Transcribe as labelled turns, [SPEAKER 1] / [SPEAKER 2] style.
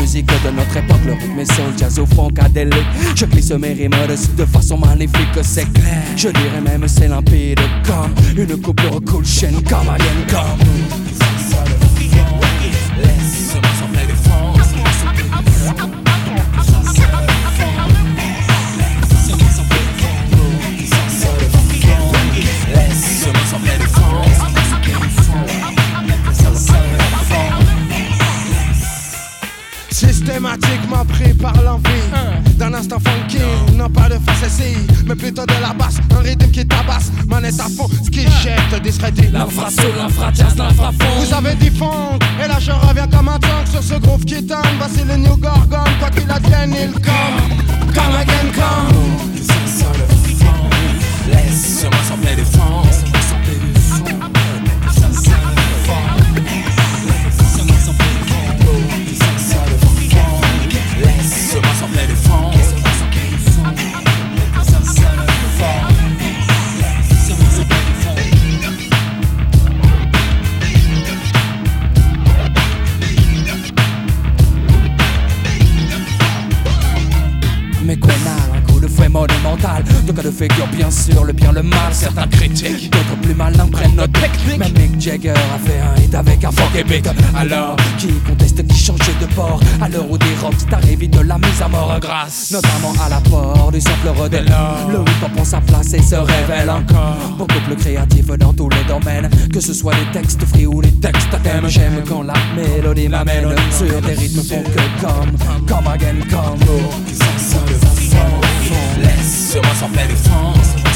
[SPEAKER 1] musique de notre époque, le rythme est soul, jazz au funkadélique. Je glisse mes rimes dessus de façon magnifique, c'est clair. Je dirais même c'est limpide comme une coupure cool chaîne comme alien comme.
[SPEAKER 2] Laisse-moi sembler de France. Laisse-moi sembler de France.
[SPEAKER 3] Systématiquement pris par l'envie d'un instant funky, non pas de facétie, mais plutôt de la basse, un rythme qui tabasse, manette à fond, ce qui jette, discrédite
[SPEAKER 1] L'infra-soul, l'infra-jazz, l'infra-fond.
[SPEAKER 3] Vous avez dit funk, et là je reviens comme un tank sur ce groove qui tangue. Voici le New Gorgon, quoi qu'il advienne, il come again, come.
[SPEAKER 2] Laisse-moi sembler de France. Laisse-moi sembler de France.
[SPEAKER 1] Mais qu'on a un coup de fouet monumental. Deux cas de figure, bien sûr, le bien, le mal. Certains critiquent, d'autres plus malins prennent notre technique. Même Mick Jagger a fait un hit avec un funk épique. Alors, qui conteste, qui change de port? À l'heure où des rockstars évitent de la mise à mort grâce notamment à l'apport du sample dès lors. Le hip-hop prend sa place et se révèle encore beaucoup plus créatif dans tous les domaines. Que ce soit les textes free ou les textes à thème. J'aime quand la mélodie m'amène sur des rythmes font que come again, come.
[SPEAKER 2] Laisse-moi sembler de France.